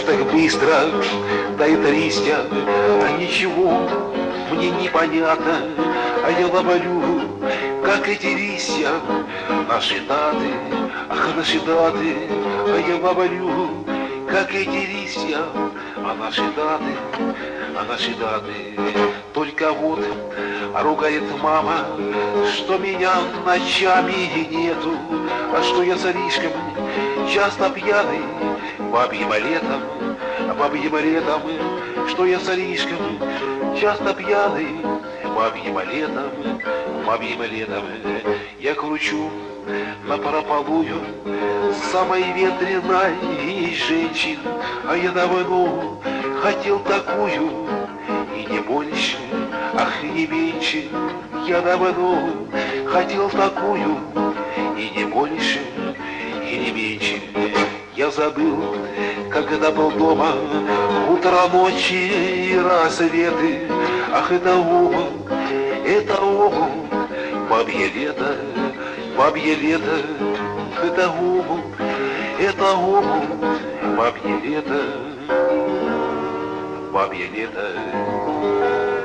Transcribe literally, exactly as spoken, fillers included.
так быстро, да это листья, а ничего мне непонятно, а я ловлю, как эти листья, наши даты, ах, наши даты, а я ловлю, как эти листья, а наши даты, а наши даты. Только вот ругает мама, что меня ночами нету, а что я слишком часто пьяный бабьим летом, бабьим летом, что я слишком часто пьяный бабьим летом, бабьим летом. Я кручу напропалую самой ветреной из женщин, а я давно хотел такую, и не больше, ах, и не меньше. Я давно хотел такую, и не больше, и не меньше. Я забыл, когда был дома, утро, ночи и рассветы. Ах, это оба, это оба, бабье лето, бабье лето. Это оба, это оба, бабье лето, бабье лето.